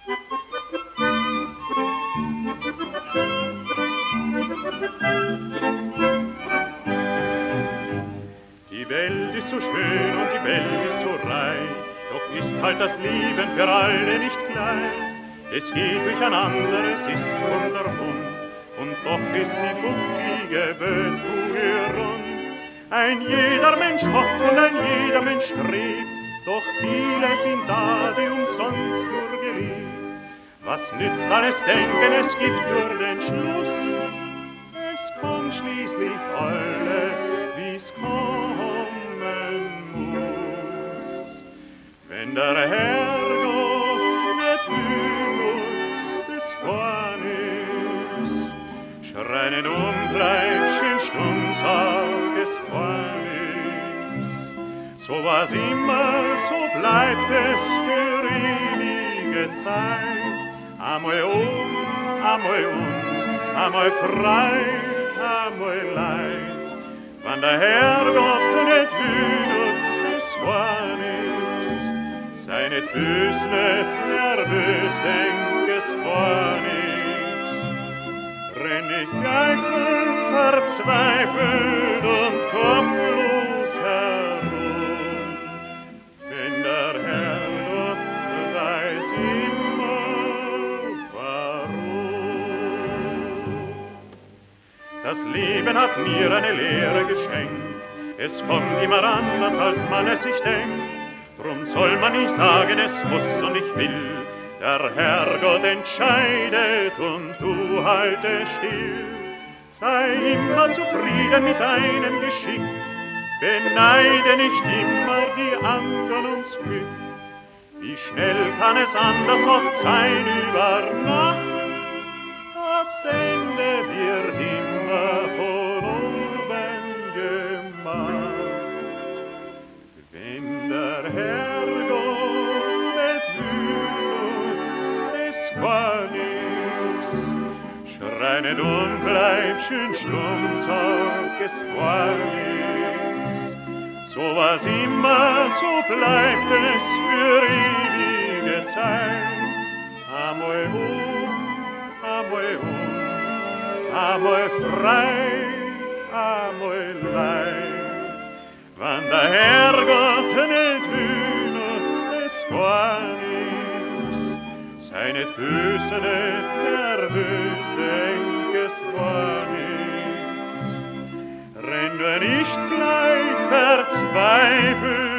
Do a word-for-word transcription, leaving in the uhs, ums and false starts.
Die Welt ist so schön und die Welt ist so reich, doch ist halt das Leben für alle nicht gleich. Es geht durcheinander, es ist wunderbunt, und doch ist die bucklige Welt rund. Ein jeder Mensch hofft und ein jeder Mensch strebt, doch viele sind da, die umsonst nur geliebt. Was nützt alles Denken, es gibt nur den Schluss, es kommt schließlich alles, wie's kommen muss. Wenn der Herrgott nicht benutzt, es gar nichts, schreien Ungleichen stumm, sag es gar nichts. So war's immer, so bleibt es für ewige Zeit. Einmal um, einmal um, einmal Freud, einmal Leid. Wenn der Herrgott nicht will, nutzt es gar nichts. Sei nicht bös, nicht nervös, denk es gar nichts. Renn ich eitel, verzweifelt und kopflos herum. Denn der Herrgott weiß immer, warum. Das Leben hat mir eine Lehre geschenkt, es kommt immer anders, als man es sich denkt. Drum soll man nicht sagen, es muss und ich will. Der Herrgott entscheidet und du halte still. Sei immer zufrieden mit deinem Geschick, beneide nicht immer die anderen ums Glück. Wie schnell kann es anders oft sein über Nacht? Das Ende wird immer von oben gemacht. Wenn der Herrgott nicht will, nutzt es gar nichts. Schrei nicht und bleib schön stumm, sag es gar nichts. So war's immer, so bleibt es für ewige Zeit. Einmal um, einmal um, einmal frei, einmal leid. Wenn der Herrgott nicht will, nutzt es gar nichts. Sei nicht böse, nicht nervös, denk es gar nichts. Renn nur nicht gleich verzweifelt